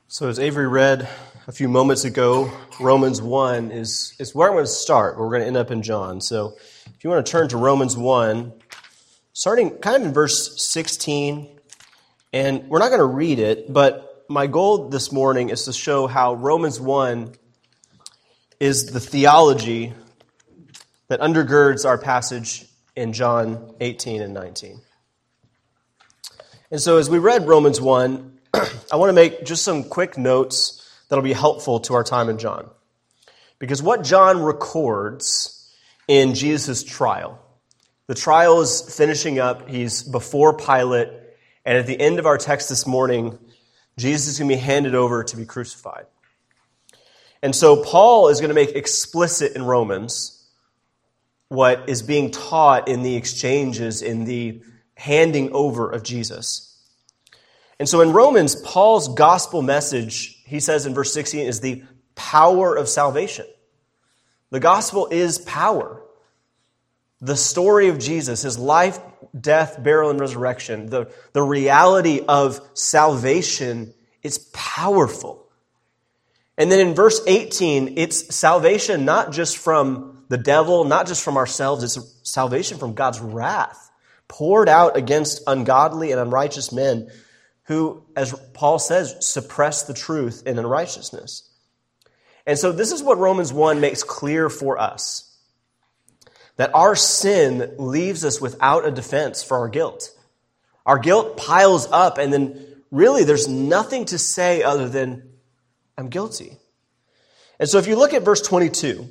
So as Avery read a few moments ago, Romans 1 is where I'm going to start. We're going to end up in John. So if you want to turn to Romans 1, starting kind of in verse 16, and we're not going to read it, but my goal this morning is to show how Romans 1 is the theology that undergirds our passage in John 18 and 19. And so as we read Romans 1, I want to make just some quick notes that'll be helpful to our time in John. Because what John records in Jesus' trial, the trial is finishing up, he's before Pilate, and at the end of our text this morning, Jesus is going to be handed over to be crucified. And so Paul is going to make explicit in Romans what is being taught in the exchanges, in the handing over of Jesus. And so in Romans, Paul's gospel message, he says in verse 16, is the power of salvation. The gospel is power. The story of Jesus, his life, death, burial, and resurrection, the reality of salvation is powerful. And then in verse 18, it's salvation not just from the devil, not just from ourselves, it's salvation from God's wrath poured out against ungodly and unrighteous men who, as Paul says, suppress the truth in unrighteousness. And so this is what Romans 1 makes clear for us, that our sin leaves us without a defense for our guilt. Our guilt piles up, and then really there's nothing to say other than, I'm guilty. And so if you look at verse 22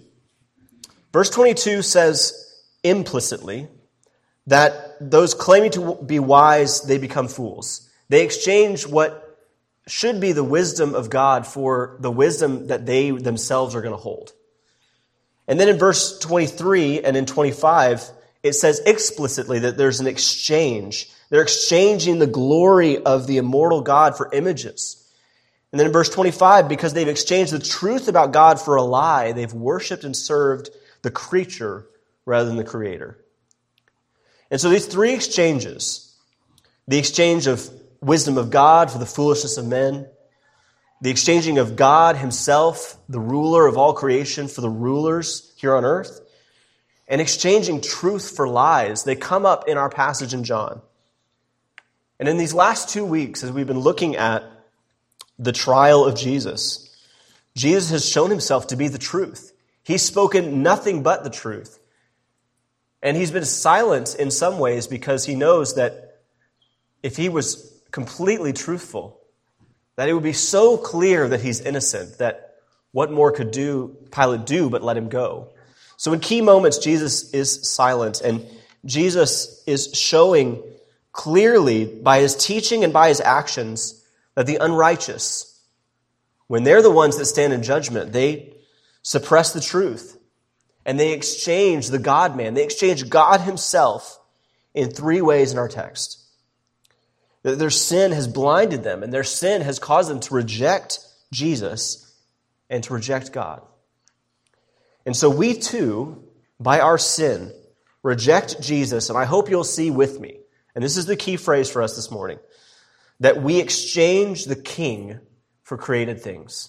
says implicitly that those claiming to be wise, they become fools. They exchange what should be the wisdom of God for the wisdom that they themselves are going to hold. And then in verse 23 and in 25, it says explicitly that there's an exchange. They're exchanging the glory of the immortal God for images. And then in verse 25, because they've exchanged the truth about God for a lie, they've worshipped and served the creature rather than the Creator. And so these three exchanges, the exchange of wisdom of God for the foolishness of men, the exchanging of God himself, the ruler of all creation, for the rulers here on earth, and exchanging truth for lies, they come up in our passage in John. And in these last 2 weeks, as we've been looking at the trial of Jesus, Jesus has shown himself to be the truth. He's spoken nothing but the truth. And he's been silent in some ways because he knows that if he was completely truthful, that it would be so clear that he's innocent, that what more could Pilate do but let him go? So in key moments, Jesus is silent, and Jesus is showing clearly by his teaching and by his actions that the unrighteous, when they're the ones that stand in judgment, they suppress the truth, and they exchange the God-man. They exchange God himself in three ways in our text. Their sin has blinded them, and their sin has caused them to reject Jesus and to reject God. And so we too, by our sin, reject Jesus, and I hope you'll see with me, and this is the key phrase for us this morning, that we exchange the King for created things.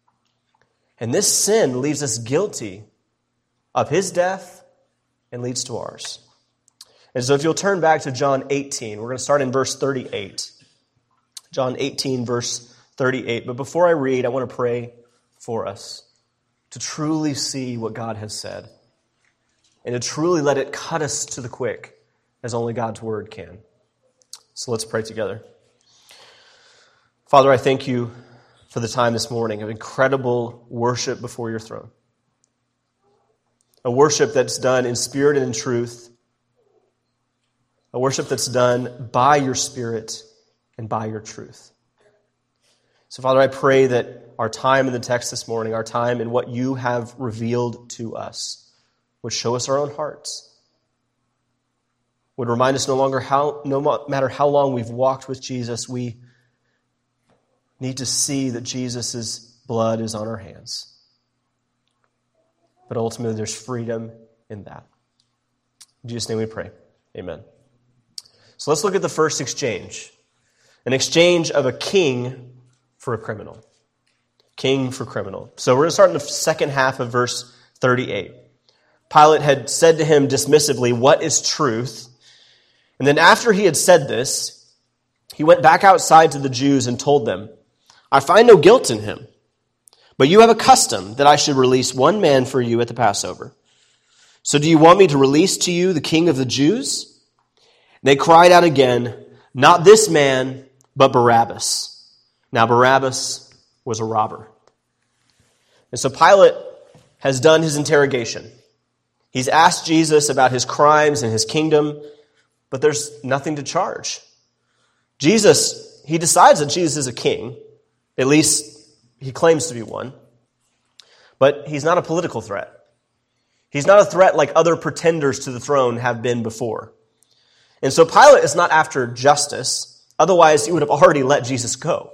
And this sin leaves us guilty of his death and leads to ours. And so if you'll turn back to John 18, we're going to start in verse 38. John 18, verse 38. But before I read, I want to pray for us to truly see what God has said and to truly let it cut us to the quick as only God's word can. So let's pray together. Father, I thank you for the time this morning of incredible worship before your throne. A worship that's done in spirit and in truth. A worship that's done by your Spirit and by your truth. So, Father, I pray that our time in the text this morning, our time in what you have revealed to us, would show us our own hearts. Would remind us no matter how long we've walked with Jesus, we need to see that Jesus' blood is on our hands. But ultimately, there's freedom in that. In Jesus' name we pray. Amen. So let's look at the first exchange. An exchange of a king for a criminal. king for criminal. So we're going to start in the second half of verse 38. Pilate had said to him dismissively, "What is truth?" And then after he had said this, he went back outside to the Jews and told them, "I find no guilt in him. But you have a custom that I should release one man for you at the Passover. So do you want me to release to you the king of the Jews?" And they cried out again, "Not this man, but Barabbas." Now Barabbas was a robber. And so Pilate has done his interrogation. He's asked Jesus about his crimes and his kingdom, but there's nothing to charge. He decides that Jesus is a king. At least he claims to be one. But he's not a political threat. He's not a threat like other pretenders to the throne have been before. And so Pilate is not after justice. Otherwise, he would have already let Jesus go.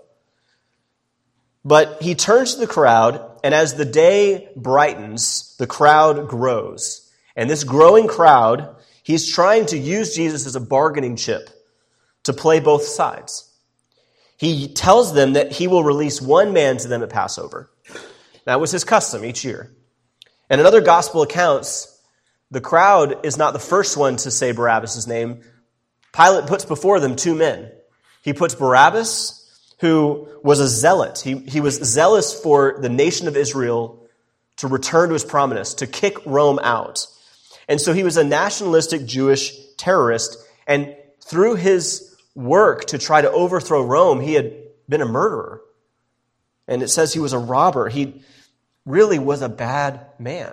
But he turns to the crowd, and as the day brightens, the crowd grows. And this growing crowd, he's trying to use Jesus as a bargaining chip to play both sides. He tells them that he will release one man to them at Passover. That was his custom each year. And in other gospel accounts, the crowd is not the first one to say Barabbas' name. Pilate puts before them two men. He puts Barabbas, who was a zealot. He was zealous for the nation of Israel to return to his promise, to kick Rome out. And so he was a nationalistic Jewish terrorist, and through his work to try to overthrow Rome, he had been a murderer. And it says he was a robber. He really was a bad man.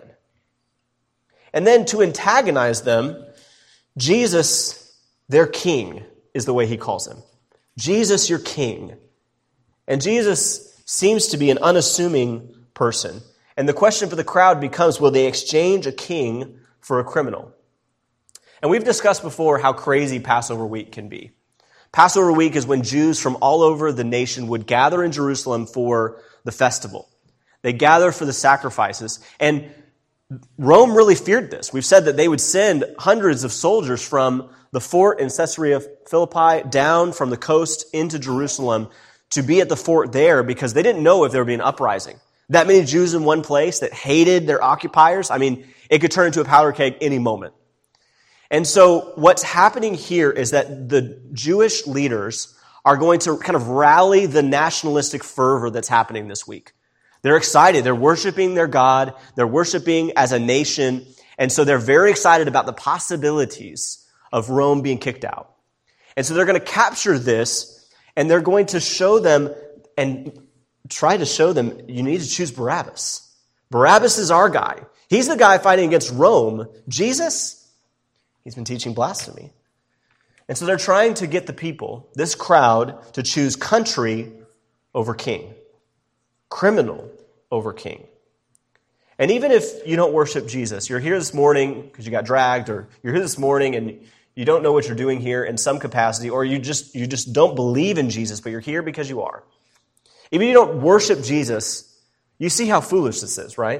And then to antagonize them, Jesus, their king, is the way he calls him. Jesus, your king. And Jesus seems to be an unassuming person. And the question for the crowd becomes, will they exchange a king for a criminal? And we've discussed before how crazy Passover week can be. Passover week is when Jews from all over the nation would gather in Jerusalem for the festival. They gather for the sacrifices. And Rome really feared this. We've said that they would send hundreds of soldiers from the fort in Caesarea Philippi down from the coast into Jerusalem to be at the fort there because they didn't know if there would be an uprising. That many Jews in one place that hated their occupiers, it could turn into a powder keg any moment. And so what's happening here is that the Jewish leaders are going to kind of rally the nationalistic fervor that's happening this week. They're excited. They're worshiping their God. They're worshiping as a nation. And so they're very excited about the possibilities of Rome being kicked out. And so they're going to capture this, and they're going to show them and try to show them, you need to choose Barabbas. Barabbas is our guy. He's the guy fighting against Rome. Jesus, he's been teaching blasphemy. And so they're trying to get the people, this crowd, to choose country over king, criminal over king. And even if you don't worship Jesus, you're here this morning because you got dragged, or you're here this morning and you don't know what you're doing here in some capacity, or you just don't believe in Jesus, but you're here because you are. Even if you don't worship Jesus, you see how foolish this is, right?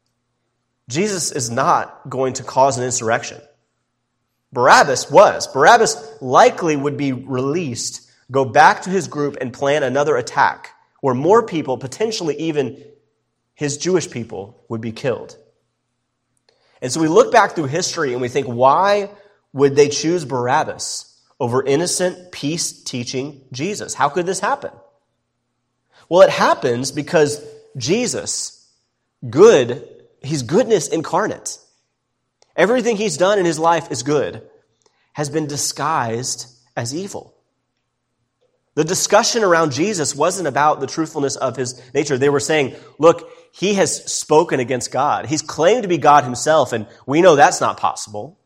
Jesus is not going to cause an insurrection. Barabbas was. Barabbas likely would be released, go back to his group, and plan another attack where more people, potentially even his Jewish people, would be killed. And so we look back through history and we think, why would they choose Barabbas over innocent, peace-teaching Jesus? How could this happen? Well, it happens because Jesus, he's goodness incarnate. Everything he's done in his life is good, has been disguised as evil. The discussion around Jesus wasn't about the truthfulness of his nature. They were saying, look, he has spoken against God. He's claimed to be God himself, and we know that's not possible.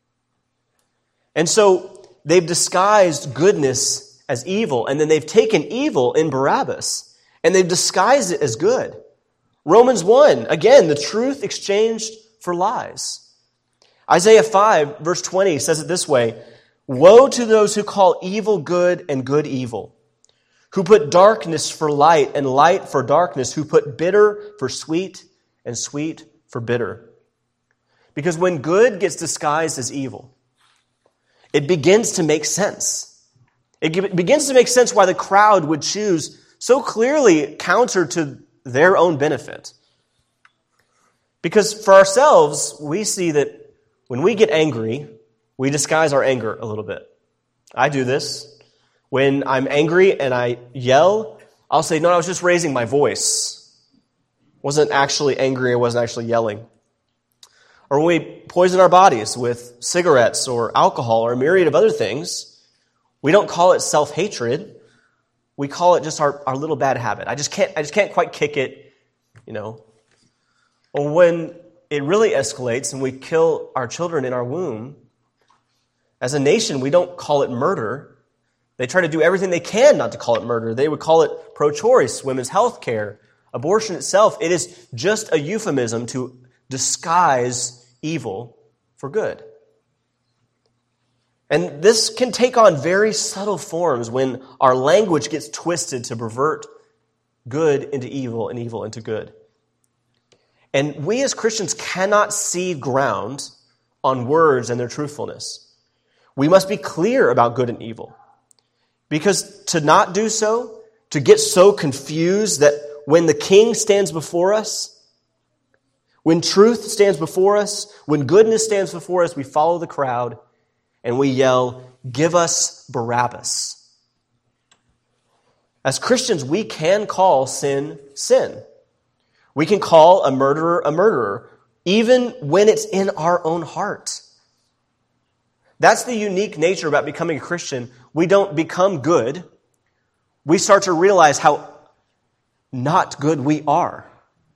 And so they've disguised goodness as evil, and then they've taken evil in Barabbas, and they've disguised it as good. Romans 1, again, the truth exchanged for lies. Isaiah 5, verse 20 says it this way, "Woe to those who call evil good and good evil, who put darkness for light and light for darkness, who put bitter for sweet and sweet for bitter." Because when good gets disguised as evil, it begins to make sense. It begins to make sense why the crowd would choose so clearly counter to their own benefit. Because for ourselves, we see that when we get angry, we disguise our anger a little bit. I do this. When I'm angry and I yell, I'll say, no, I was just raising my voice. I wasn't actually angry, I wasn't actually yelling. Or when we poison our bodies with cigarettes or alcohol or a myriad of other things, we don't call it self-hatred. We call it just our little bad habit. I just can't quite kick it, Or when it really escalates and we kill our children in our womb, as a nation, we don't call it murder. They try to do everything they can not to call it murder. They would call it pro-choice, women's health care, abortion itself. It is just a euphemism to disguise evil for good. And this can take on very subtle forms when our language gets twisted to pervert good into evil and evil into good. And we as Christians cannot cede ground on words and their truthfulness. We must be clear about good and evil. Because to not do so, to get so confused that when the king stands before us, when truth stands before us, when goodness stands before us, we follow the crowd and we yell, "Give us Barabbas." As Christians, we can call sin, sin. We can call a murderer, even when it's in our own heart. That's the unique nature about becoming a Christian. We don't become good. We start to realize how not good we are.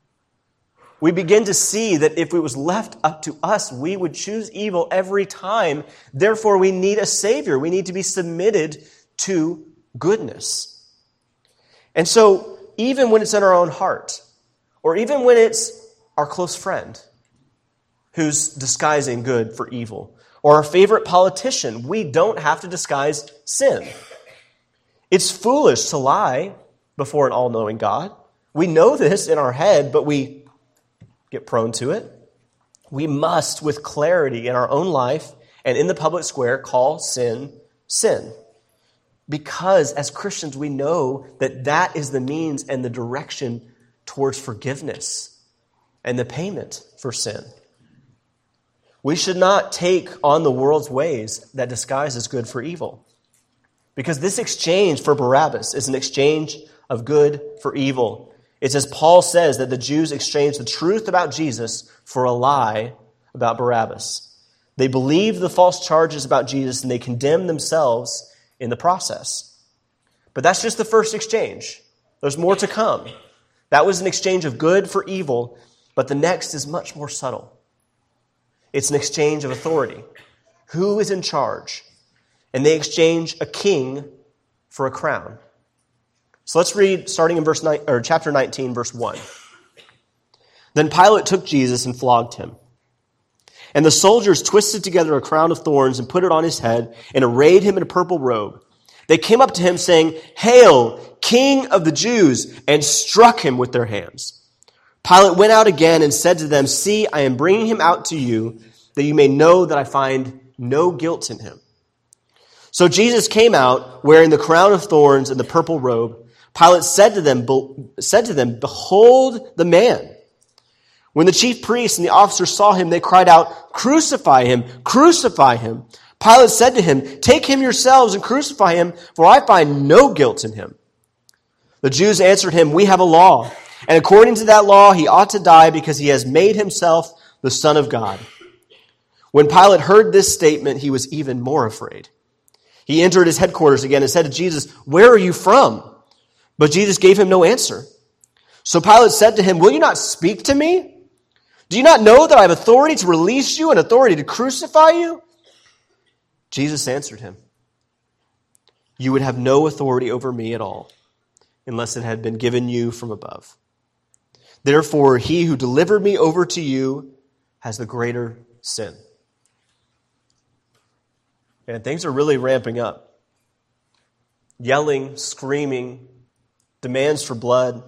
We begin to see that if it was left up to us, we would choose evil every time. Therefore, we need a Savior. We need to be submitted to goodness. And so, even when it's in our own heart, or even when it's our close friend who's disguising good for evil, or our favorite politician, we don't have to disguise sin. It's foolish to lie before an all-knowing God. We know this in our head, but we get prone to it. We must, with clarity in our own life and in the public square, call sin, sin. Because as Christians, we know that that is the means and the direction towards forgiveness and the payment for sin. We should not take on the world's ways that disguises good for evil. Because this exchange for Barabbas is an exchange of good for evil. It's as Paul says that the Jews exchanged the truth about Jesus for a lie about Barabbas. They believed the false charges about Jesus and they condemned themselves in the process. But that's just the first exchange. There's more to come. That was an exchange of good for evil, but the next is much more subtle. It's an exchange of authority. Who is in charge? And they exchange a king for a crown. So let's read starting in chapter 19, verse 1. Then Pilate took Jesus and flogged him. And the soldiers twisted together a crown of thorns and put it on his head and arrayed him in a purple robe. They came up to him saying, "Hail, King of the Jews," and struck him with their hands. Pilate went out again and said to them, "See, I am bringing him out to you, that you may know that I find no guilt in him." So Jesus came out, wearing the crown of thorns and the purple robe. Pilate said to them, "Behold the man." When the chief priests and the officers saw him, they cried out, "Crucify him! Crucify him!" Pilate said to him, "Take him yourselves and crucify him, for I find no guilt in him." The Jews answered him, "We have a law, and according to that law he ought to die because he has made himself the Son of God." When Pilate heard this statement, he was even more afraid. He entered his headquarters again and said to Jesus, "Where are you from?" But Jesus gave him no answer. So Pilate said to him, "Will you not speak to me? Do you not know that I have authority to release you and authority to crucify you?" Jesus answered him, "You would have no authority over me at all, unless it had been given you from above. Therefore, he who delivered me over to you has the greater sin." And things are really ramping up. Yelling, screaming, demands for blood.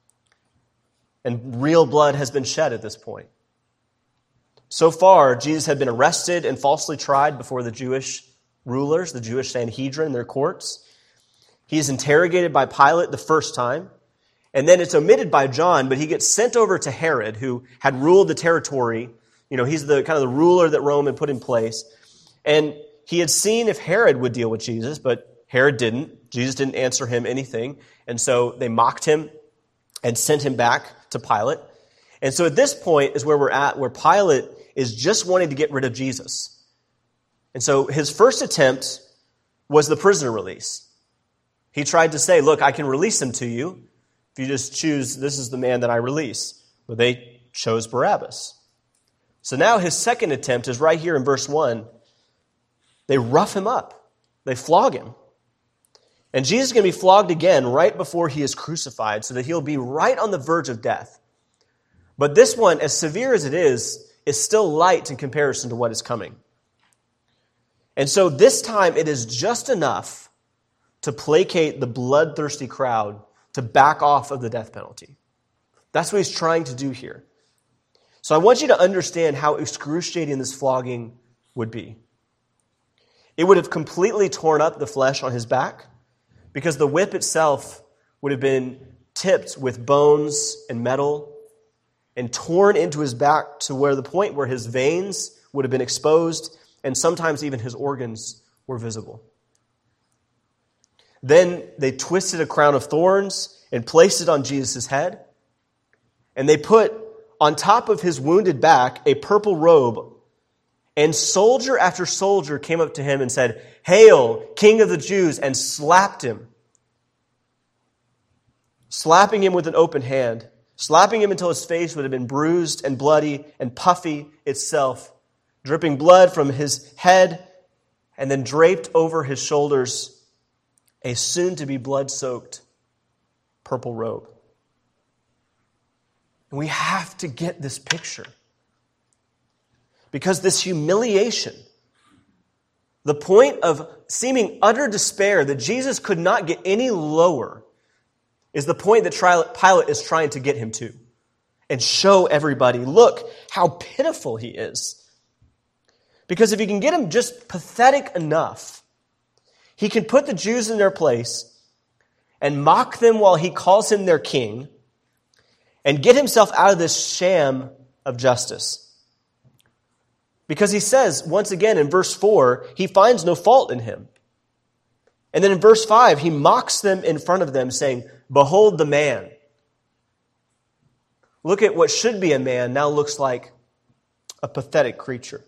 And real blood has been shed at this point. So far, Jesus had been arrested and falsely tried before the Jewish rulers, the Jewish Sanhedrin, their courts. He is interrogated by Pilate the first time. And then it's omitted by John, but he gets sent over to Herod, who had ruled the territory. He's the kind of the ruler that Rome had put in place. And he had seen if Herod would deal with Jesus, but Herod didn't. Jesus didn't answer him anything. And so they mocked him and sent him back to Pilate. And so at this point is where we're at, where Pilate is just wanting to get rid of Jesus. And so his first attempt was the prisoner release. He tried to say, look, I can release him to you if you just choose, this is the man that I release. But they chose Barabbas. So now his second attempt is right here in verse 1. They rough him up. They flog him. And Jesus is going to be flogged again right before he is crucified so that he'll be right on the verge of death. But this one, as severe as it is still light in comparison to what is coming. And so this time it is just enough to placate the bloodthirsty crowd to back off of the death penalty. That's what he's trying to do here. So I want you to understand how excruciating this flogging would be. It would have completely torn up the flesh on his back because the whip itself would have been tipped with bones and metal and torn into his back to where the point where his veins would have been exposed and sometimes even his organs were visible. Then they twisted a crown of thorns and placed it on Jesus' head. And they put on top of his wounded back a purple robe. And soldier after soldier came up to him and said, "Hail, King of the Jews," and slapped him. Slapping him with an open hand. Slapping him until his face would have been bruised and bloody and puffy itself. Dripping blood from his head and then draped over his shoulders a soon-to-be blood-soaked purple robe. And we have to get this picture. Because this humiliation, the point of seeming utter despair that Jesus could not get any lower, is the point that Pilate is trying to get him to. And show everybody, look how pitiful he is. Because if he can get him just pathetic enough, he can put the Jews in their place and mock them while he calls him their king and get himself out of this sham of justice. Because he says, once again in verse 4, he finds no fault in him. And then in verse 5, he mocks them in front of them, saying, "Behold the man." Look at what should be a man now looks like a pathetic creature.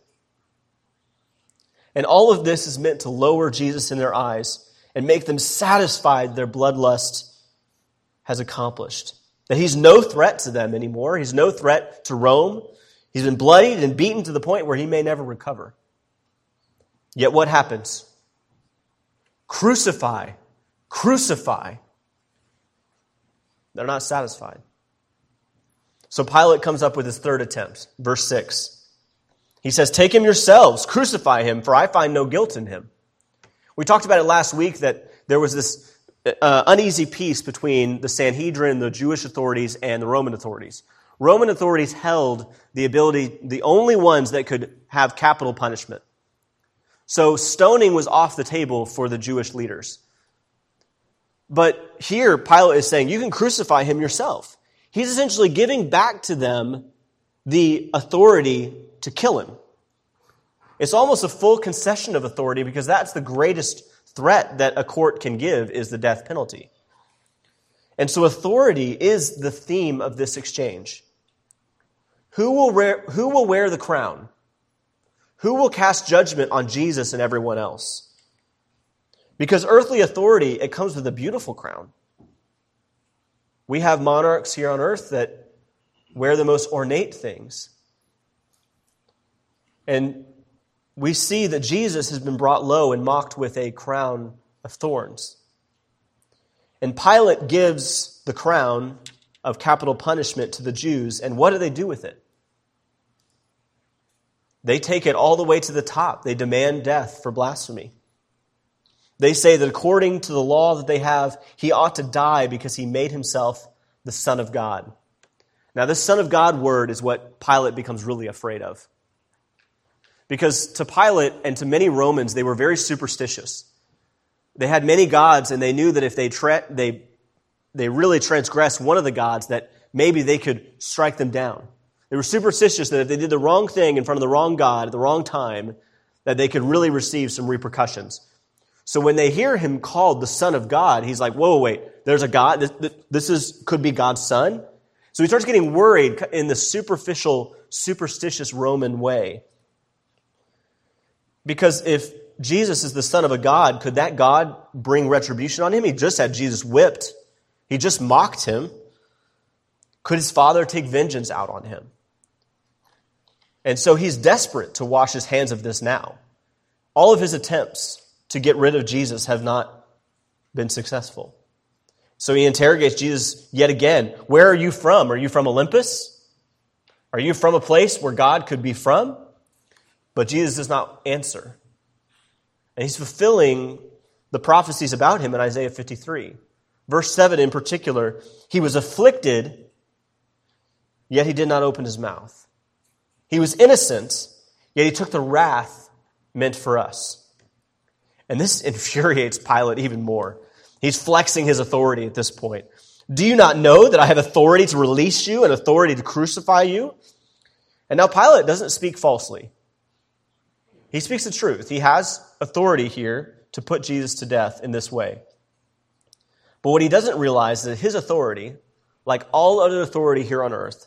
And all of this is meant to lower Jesus in their eyes and make them satisfied their bloodlust has accomplished. That he's no threat to them anymore. He's no threat to Rome. He's been bloodied and beaten to the point where he may never recover. Yet what happens? Crucify, crucify. They're not satisfied. So Pilate comes up with his third attempt, verse 6. He says, "Take him yourselves, crucify him, for I find no guilt in him." We talked about it last week that there was this uneasy peace between the Sanhedrin, the Jewish authorities, and the Roman authorities. Roman authorities held the only ones that could have capital punishment. So stoning was off the table for the Jewish leaders. But here, Pilate is saying, you can crucify him yourself. He's essentially giving back to them the authority to kill him. It's almost a full concession of authority because that's the greatest threat that a court can give is the death penalty. And so authority is the theme of this exchange. Who will wear the crown? Who will cast judgment on Jesus and everyone else? Because earthly authority, it comes with a beautiful crown. We have monarchs here on earth that wear the most ornate things. And we see that Jesus has been brought low and mocked with a crown of thorns. And Pilate gives the crown of capital punishment to the Jews. And what do they do with it? They take it all the way to the top. They demand death for blasphemy. They say that according to the law that they have, he ought to die because he made himself the Son of God. Now, this Son of God word is what Pilate becomes really afraid of. Because to Pilate and to many Romans, they were very superstitious. They had many gods, and they knew that if they they really transgressed one of the gods, that maybe they could strike them down. They were superstitious that if they did the wrong thing in front of the wrong god at the wrong time, that they could really receive some repercussions. So when they hear him called the Son of God, he's like, whoa, wait, there's a God? This could be God's Son? So he starts getting worried in the superficial, superstitious Roman way. Because if Jesus is the Son of a God, could that God bring retribution on him? He just had Jesus whipped. He just mocked him. Could his Father take vengeance out on him? And so he's desperate to wash his hands of this now. All of his attempts to get rid of Jesus have not been successful. So he interrogates Jesus yet again. Where are you from? Are you from Olympus? Are you from a place where God could be from? But Jesus does not answer. And he's fulfilling the prophecies about him in Isaiah 53. Verse 7 in particular, he was afflicted, yet he did not open his mouth. He was innocent, yet he took the wrath meant for us. And this infuriates Pilate even more. He's flexing his authority at this point. Do you not know that I have authority to release you and authority to crucify you? And now Pilate doesn't speak falsely. He speaks the truth. He has authority here to put Jesus to death in this way. But what he doesn't realize is that his authority, like all other authority here on earth,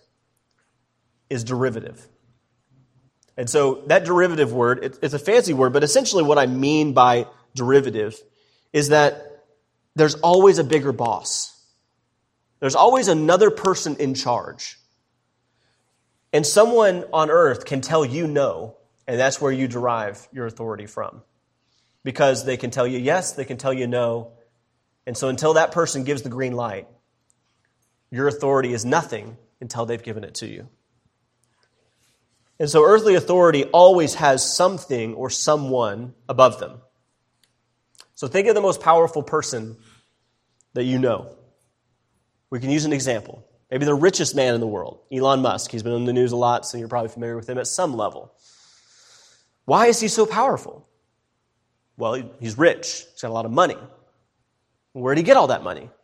is derivative. And so that derivative word, it's a fancy word, but essentially what I mean by derivative is that there's always a bigger boss. There's always another person in charge. And someone on earth can tell you no, and that's where you derive your authority from. Because they can tell you yes, they can tell you no. And so until that person gives the green light, your authority is nothing until they've given it to you. And so earthly authority always has something or someone above them. So think of the most powerful person that you know. We can use an example. Maybe the richest man in the world, Elon Musk. He's been in the news a lot, so you're probably familiar with him at some level. Why is he so powerful? Well, he's rich. He's got a lot of money. Where did he get all that money?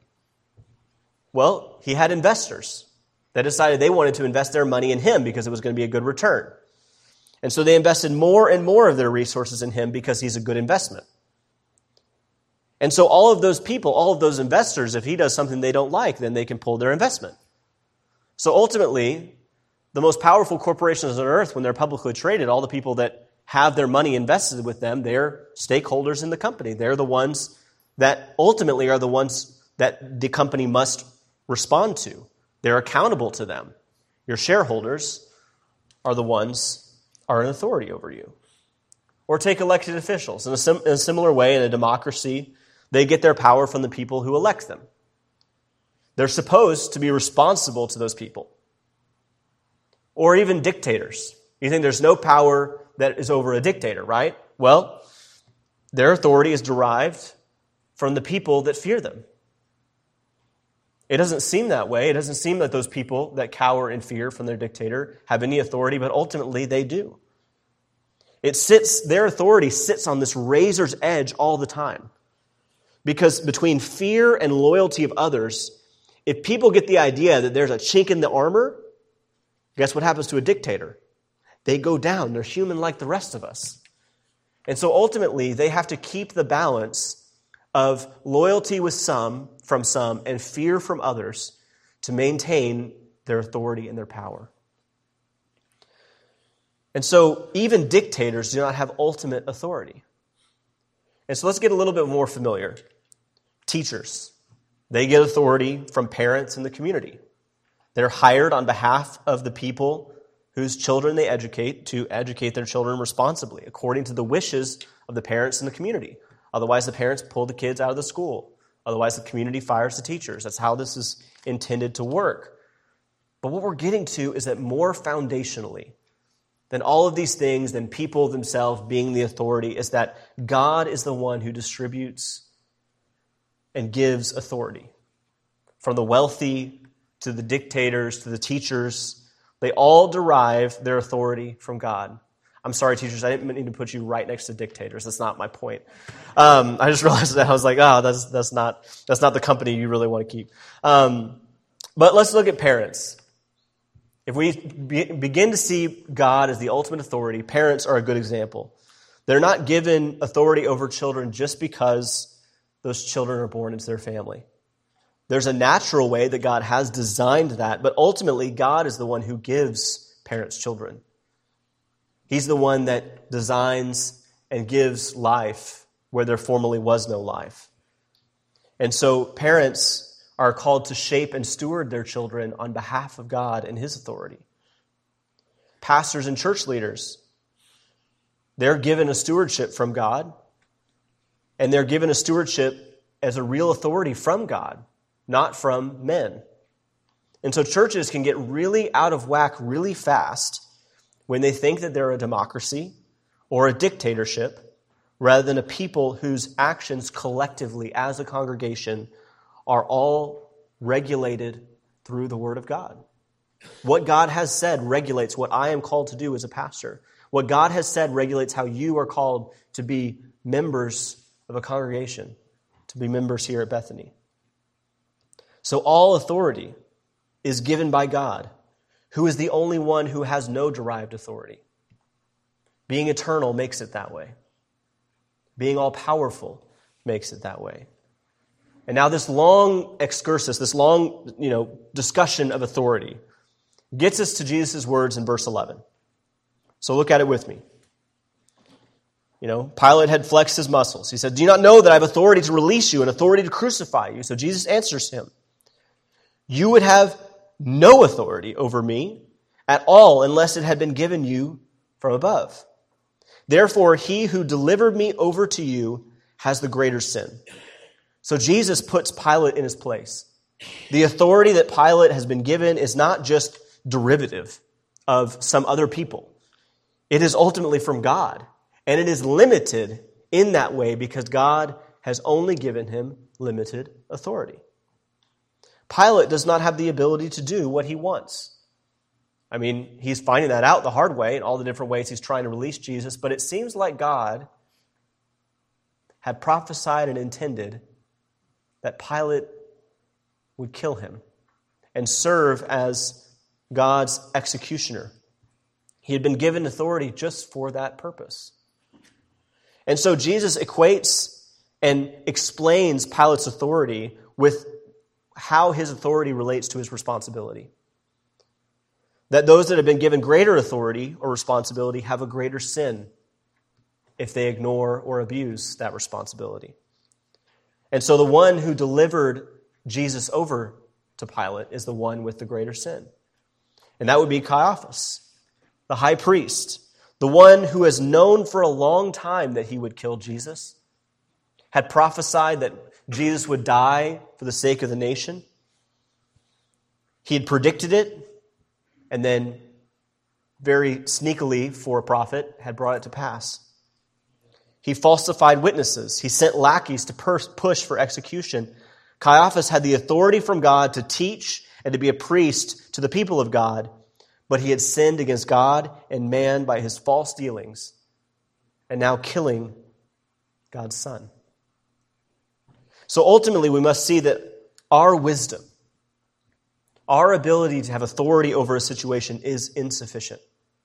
Well, he had investors that decided they wanted to invest their money in him because it was going to be a good return. And so they invested more and more of their resources in him because he's a good investment. And so all of those people, all of those investors, if he does something they don't like, then they can pull their investment. So ultimately, the most powerful corporations on earth, when they're publicly traded, all the people that have their money invested with them, they're stakeholders in the company. They're the ones that ultimately are the ones that the company must respond to. They're accountable to them. Your shareholders are the ones are in authority over you. Or take elected officials. In a similar way, in a democracy, they get their power from the people who elect them. They're supposed to be responsible to those people. Or even dictators. You think there's no power that is over a dictator, right? Well, their authority is derived from the people that fear them. It doesn't seem that way. It doesn't seem that those people that cower in fear from their dictator have any authority, but ultimately they do. Their authority sits on this razor's edge all the time. Because between fear and loyalty of others, if people get the idea that there's a chink in the armor, guess what happens to a dictator? They go down. They're human like the rest of us. And so ultimately, they have to keep the balance of loyalty from some and fear from others to maintain their authority and their power. And so even dictators do not have ultimate authority. And so let's get a little bit more familiar. Teachers, they get authority from parents in the community. They're hired on behalf of the people whose children they educate to educate their children responsibly, according to the wishes of the parents in the community. Otherwise, the parents pull the kids out of the school. Otherwise, the community fires the teachers. That's how this is intended to work. But what we're getting to is that more foundationally than all of these things, than people themselves being the authority, is that God is the one who distributes and gives authority. From the wealthy to the dictators to the teachers, they all derive their authority from God. I'm sorry, teachers, I didn't mean to put you right next to dictators. That's not my point. I just realized that. I was like, that's not the company you really want to keep. But let's look at parents. If we begin to see God as the ultimate authority, parents are a good example. They're not given authority over children just because those children are born into their family. There's a natural way that God has designed that, but ultimately God is the one who gives parents children. He's the one that designs and gives life where there formerly was no life. And so parents are called to shape and steward their children on behalf of God and His authority. Pastors and church leaders, they're given a stewardship from God, and they're given a stewardship as a real authority from God, not from men. And so churches can get really out of whack really fast when they think that they're a democracy or a dictatorship rather than a people whose actions collectively as a congregation are all regulated through the Word of God. What God has said regulates what I am called to do as a pastor. What God has said regulates how you are called to be members of a congregation, to be members here at Bethany. So all authority is given by God, who is the only one who has no derived authority. Being eternal makes it that way. Being all-powerful makes it that way. And now this long excursus, this long, discussion of authority gets us to Jesus' words in verse 11. So look at it with me. Pilate had flexed his muscles. He said, "Do you not know that I have authority to release you and authority to crucify you?" So Jesus answers him, "You would have no authority over me at all unless it had been given you from above. Therefore, he who delivered me over to you has the greater sin." So Jesus puts Pilate in his place. The authority that Pilate has been given is not just derivative of some other people. It is ultimately from God, and it is limited in that way because God has only given him limited authority. Pilate does not have the ability to do what he wants. He's finding that out the hard way in all the different ways he's trying to release Jesus, but it seems like God had prophesied and intended that Pilate would kill him and serve as God's executioner. He had been given authority just for that purpose. And so Jesus equates and explains Pilate's authority with how his authority relates to his responsibility. That those that have been given greater authority or responsibility have a greater sin if they ignore or abuse that responsibility. And so the one who delivered Jesus over to Pilate is the one with the greater sin. And that would be Caiaphas, the high priest, the one who has known for a long time that he would kill Jesus, had prophesied that Jesus would die for the sake of the nation. He had predicted it, and then very sneakily for a prophet had brought it to pass. He falsified witnesses. He sent lackeys to push for execution. Caiaphas had the authority from God to teach and to be a priest to the people of God, but he had sinned against God and man by his false dealings, and now killing God's Son. So ultimately, we must see that our wisdom, our ability to have authority over a situation is insufficient.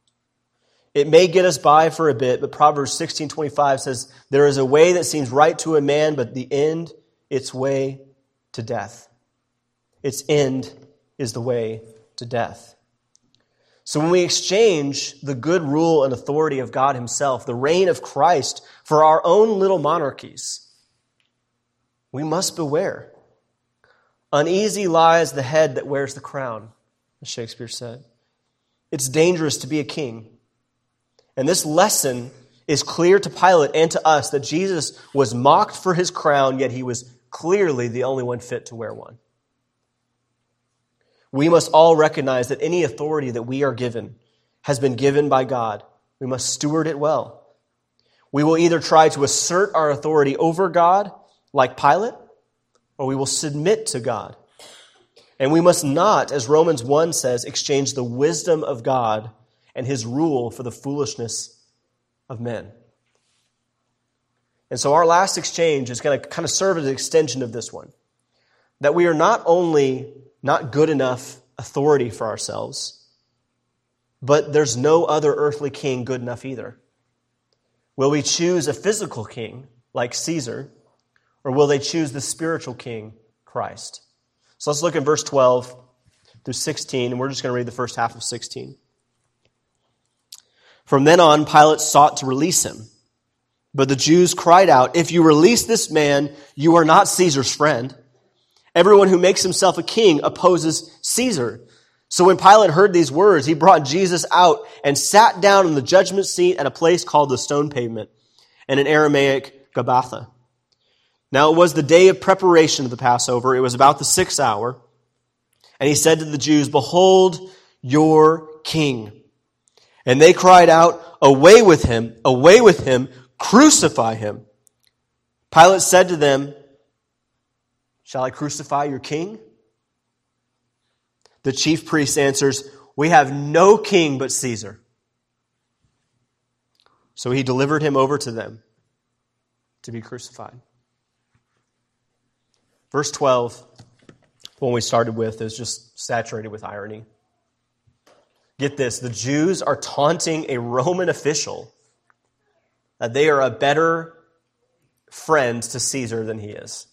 It may get us by for a bit, but Proverbs 16:25 says, "There is a way that seems right to a man, but the end, its way to death." Its end is the way to death. So when we exchange the good rule and authority of God Himself, the reign of Christ, for our own little monarchies, we must beware. Uneasy lies the head that wears the crown, as Shakespeare said. It's dangerous to be a king. And this lesson is clear to Pilate and to us that Jesus was mocked for his crown, yet he was clearly the only one fit to wear one. We must all recognize that any authority that we are given has been given by God. We must steward it well. We will either try to assert our authority over God, like Pilate, or we will submit to God. And we must not, as Romans 1 says, exchange the wisdom of God and His rule for the foolishness of men. And so our last exchange is going to kind of serve as an extension of this one. That we are not only not good enough authority for ourselves, but there's no other earthly king good enough either. Will we choose a physical king like Caesar, or will they choose the spiritual king, Christ? So let's look at verse 12 through 16, and we're just going to read the first half of 16. From then on, Pilate sought to release him. But the Jews cried out, "If you release this man, you are not Caesar's friend. Everyone who makes himself a king opposes Caesar." So when Pilate heard these words, he brought Jesus out and sat down in the judgment seat at a place called the Stone Pavement, and in Aramaic, Gabbatha. Now it was the day of preparation of the Passover. It was about the 6th hour. And he said to the Jews, "Behold your king." And they cried out, away with him, crucify him." Pilate said to them, "Shall I crucify your king?" The chief priest answers, "We have no king but Caesar." So he delivered him over to them to be crucified. Verse 12, the one we started with, is just saturated with irony. Get this, the Jews are taunting a Roman official that they are a better friend to Caesar than he is.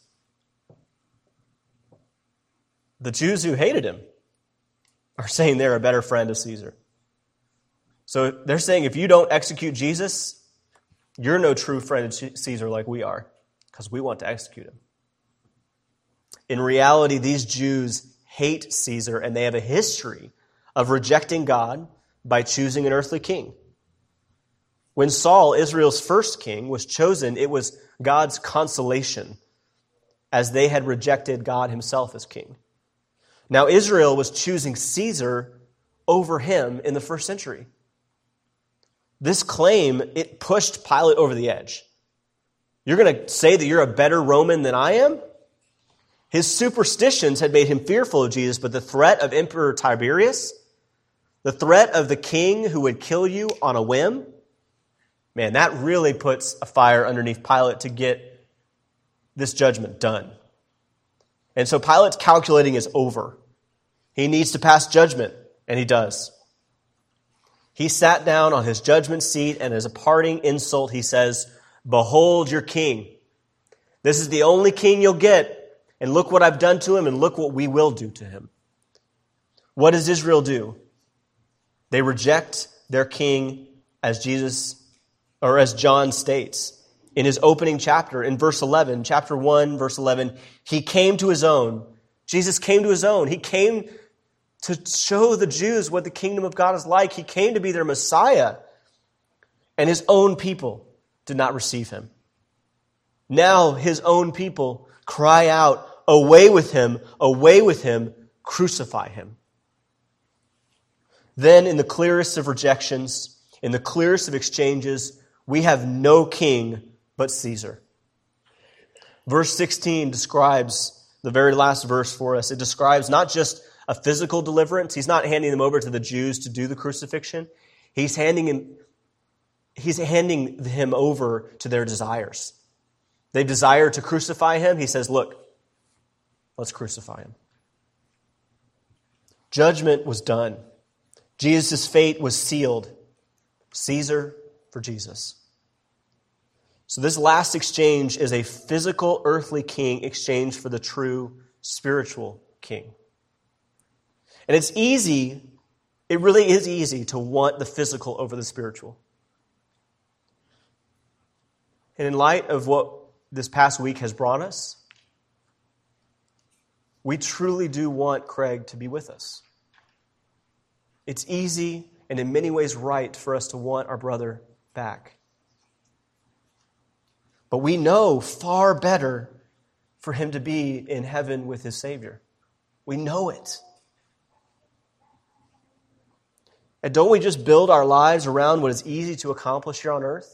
The Jews who hated him are saying they're a better friend of Caesar. So they're saying if you don't execute Jesus, you're no true friend of Caesar like we are, because we want to execute him. In reality, these Jews hate Caesar, and they have a history of rejecting God by choosing an earthly king. When Saul, Israel's first king, was chosen, it was God's consolation, as they had rejected God himself as king. Now Israel was choosing Caesar over him in the first century. This claim, it pushed Pilate over the edge. You're going to say that you're a better Roman than I am? His superstitions had made him fearful of Jesus, but the threat of Emperor Tiberius, the threat of the king who would kill you on a whim, man, that really puts a fire underneath Pilate to get this judgment done. And so Pilate's calculating is over. He needs to pass judgment, and he does. He sat down on his judgment seat, and as a parting insult, he says, "Behold your king. This is the only king you'll get, and look what I've done to him, and look what we will do to him." What does Israel do? They reject their king, as John states in his opening chapter, in verse 11, chapter 1, verse 11, he came to his own. Jesus came to his own. He came to show the Jews what the kingdom of God is like. He came to be their Messiah, and his own people did not receive him. Now his own people cry out, away with him, crucify him." Then in the clearest of rejections, in the clearest of exchanges, we have no king but Caesar. Verse 16 describes the very last verse for us. It describes not just a physical deliverance. He's not handing them over to the Jews to do the crucifixion. He's handing him over to their desires. They desire to crucify him. He says, "Look, let's crucify him." Judgment was done. Jesus' fate was sealed. Caesar for Jesus. So this last exchange is a physical earthly king exchanged for the true spiritual king. And it's easy, it really is easy to want the physical over the spiritual. And in light of what this past week has brought us, we truly do want Craig to be with us. It's easy and in many ways right for us to want our brother back. But we know far better for him to be in heaven with his Savior. We know it. And don't we just build our lives around what is easy to accomplish here on earth?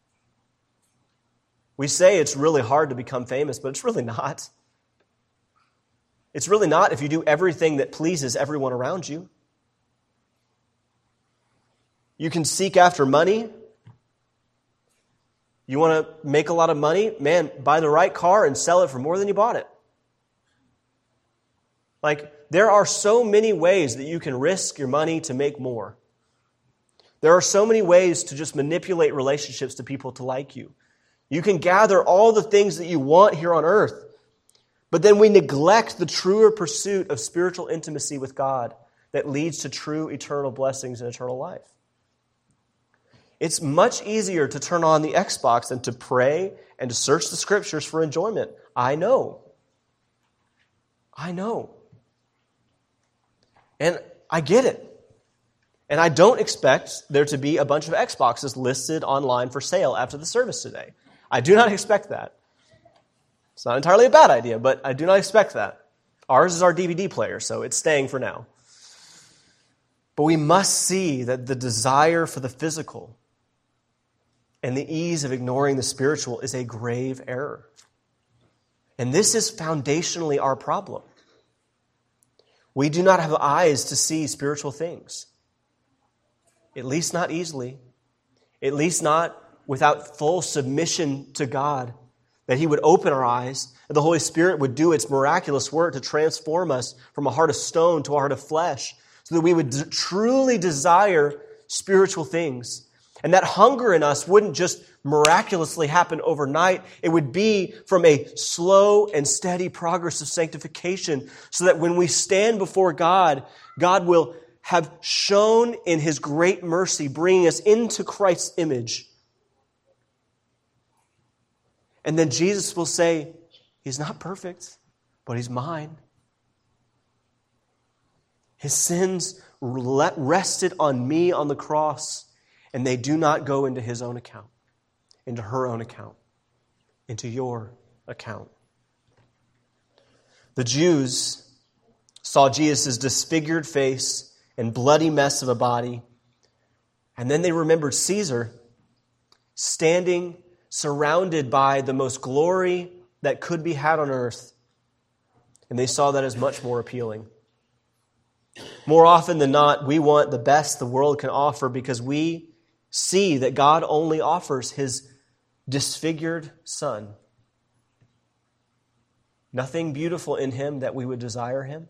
We say it's really hard to become famous, but it's really not. It's really not if you do everything that pleases everyone around you. You can seek after money. You want to make a lot of money? Man, buy the right car and sell it for more than you bought it. Like, there are so many ways that you can risk your money to make more. There are so many ways to just manipulate relationships to people to like you. You can gather all the things that you want here on earth, but then we neglect the truer pursuit of spiritual intimacy with God that leads to true eternal blessings and eternal life. It's much easier to turn on the Xbox than to pray and to search the Scriptures for enjoyment. I know. And I get it. And I don't expect there to be a bunch of Xboxes listed online for sale after the service today. I do not expect that. It's not entirely a bad idea, but I do not expect that. Ours is our DVD player, so it's staying for now. But we must see that the desire for the physical and the ease of ignoring the spiritual is a grave error. And this is foundationally our problem. We do not have eyes to see spiritual things. At least not easily. At least not without full submission to God. That He would open our eyes, that the Holy Spirit would do its miraculous work to transform us from a heart of stone to a heart of flesh, so that we would truly desire spiritual things. And that hunger in us wouldn't just miraculously happen overnight. It would be from a slow and steady progress of sanctification, so that when we stand before God, God will have shown in His great mercy, bringing us into Christ's image. And then Jesus will say, He's not perfect, but He's mine. His sins rested on me on the cross, and they do not go into His own account, into her own account, into your account. The Jews saw Jesus' disfigured face and bloody mess of a body, and then they remembered Caesar standing surrounded by the most glory that could be had on earth, and they saw that as much more appealing. More often than not, we want the best the world can offer because we see that God only offers His disfigured Son. Nothing beautiful in Him that we would desire Him.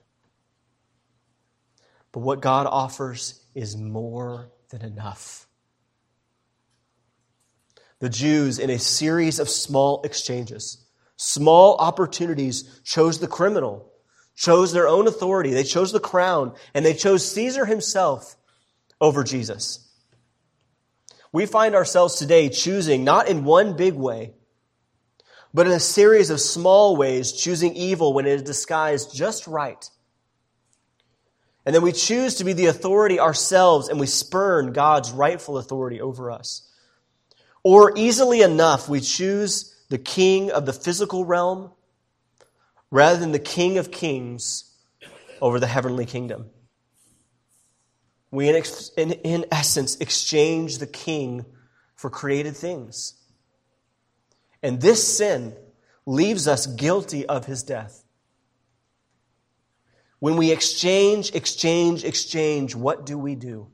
But what God offers is more than enough. The Jews, in a series of small exchanges, small opportunities, chose the criminal, chose their own authority, they chose the crown, and they chose Caesar himself over Jesus. We find ourselves today choosing, not in one big way, but in a series of small ways, choosing evil when it is disguised just right. And then we choose to be the authority ourselves, and we spurn God's rightful authority over us. Or easily enough, we choose the king of the physical realm rather than the King of Kings over the heavenly kingdom. We, in essence, exchange the king for created things. And this sin leaves us guilty of His death. When we exchange, what do we do?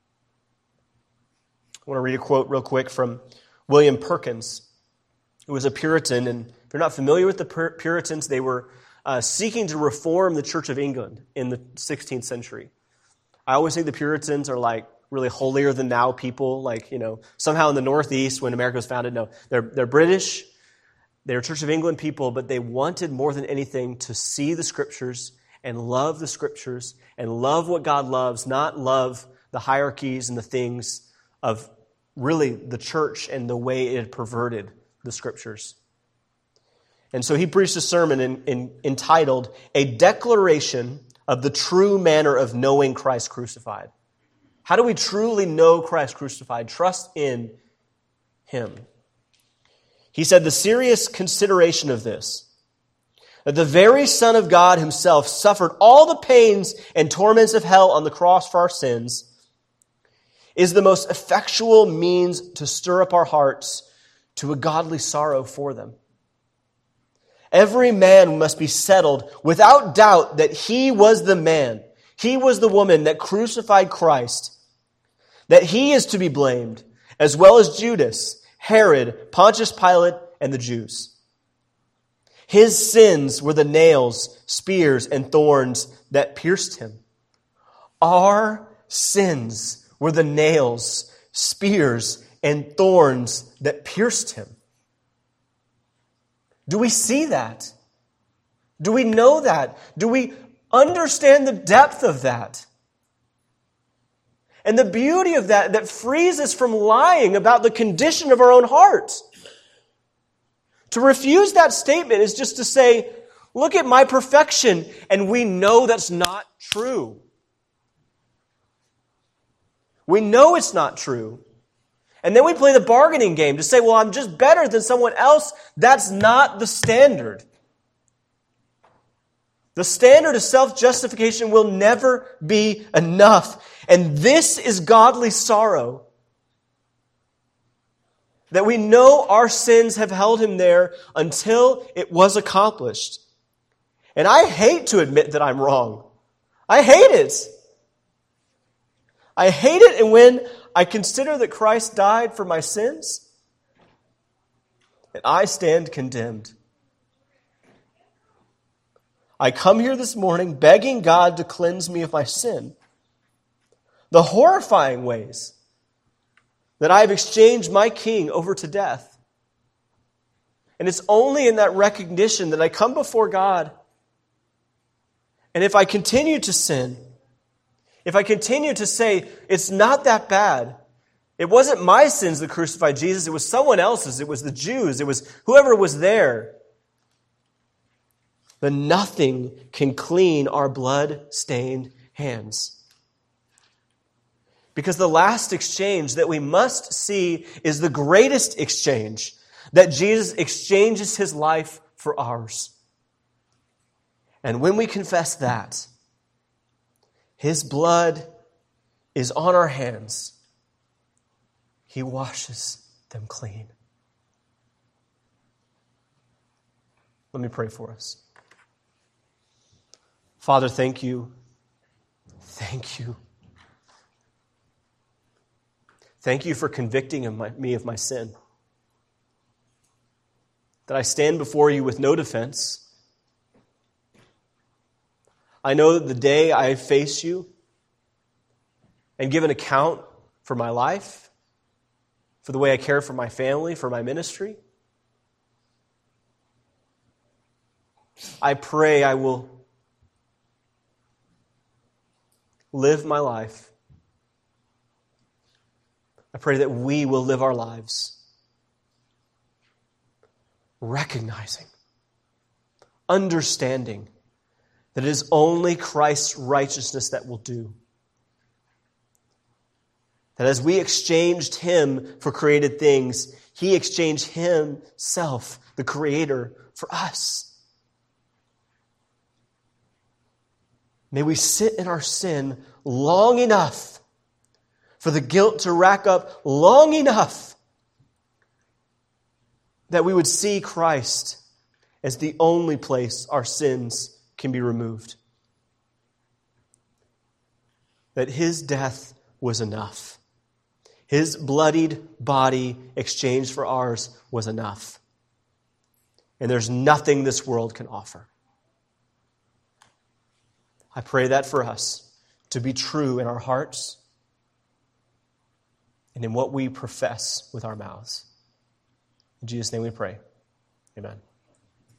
I want to read a quote real quick from William Perkins, who was a Puritan. And if you're not familiar with the Puritans, they were seeking to reform the Church of England in the 16th century. I always think the Puritans are like really holier than thou people, like, somehow in the Northeast when America was founded. No, they're British, they're Church of England people, but they wanted more than anything to see the Scriptures and love the Scriptures and love what God loves, not love the hierarchies and the things of really the church and the way it had perverted the Scriptures. And so he preached a sermon entitled, A Declaration of the True Manner of Knowing Christ Crucified. How do we truly know Christ crucified? Trust in Him. He said, the serious consideration of this, that the very Son of God Himself suffered all the pains and torments of hell on the cross for our sins, is the most effectual means to stir up our hearts to a godly sorrow for them. Every man must be settled without doubt that he was the man, he was the woman that crucified Christ, that he is to be blamed, as well as Judas, Herod, Pontius Pilate, and the Jews. His sins were the nails, spears, and thorns that pierced him. Our sins were the nails, spears, and thorns that pierced him. Do we see that? Do we know that? Do we understand the depth of that? And the beauty of that frees us from lying about the condition of our own hearts. To refuse that statement is just to say, look at my perfection, and we know that's not true. We know it's not true. And then we play the bargaining game to say, well, I'm just better than someone else. That's not the standard. The standard of self-justification will never be enough. And this is godly sorrow. That we know our sins have held him there until it was accomplished. And I hate to admit that I'm wrong. I hate it. I hate it, and when I consider that Christ died for my sins, and I stand condemned. I come here this morning begging God to cleanse me of my sin. The horrifying ways that I have exchanged my king over to death. And it's only in that recognition that I come before God. And if I continue to sin, if I continue to say, it's not that bad, it wasn't my sins that crucified Jesus, it was someone else's, it was the Jews, it was whoever was there, then nothing can clean our blood-stained hands. Because the last exchange that we must see is the greatest exchange, that Jesus exchanges his life for ours. And when we confess that, his blood is on our hands, he washes them clean. Let me pray for us. Father, thank you. Thank you. Thank you for convicting me of my sin. That I stand before you with no defense. I know that the day I face you and give an account for my life, for the way I care for my family, for my ministry, I pray I will live my life. I pray that we will live our lives recognizing, understanding that it is only Christ's righteousness that will do. That as we exchanged him for created things, he exchanged himself, the Creator, for us. May we sit in our sin long enough for the guilt to rack up long enough that we would see Christ as the only place our sins can be removed. That his death was enough. His bloodied body exchanged for ours was enough. And there's nothing this world can offer. I pray that for us to be true in our hearts and in what we profess with our mouths. In Jesus' name we pray. Amen.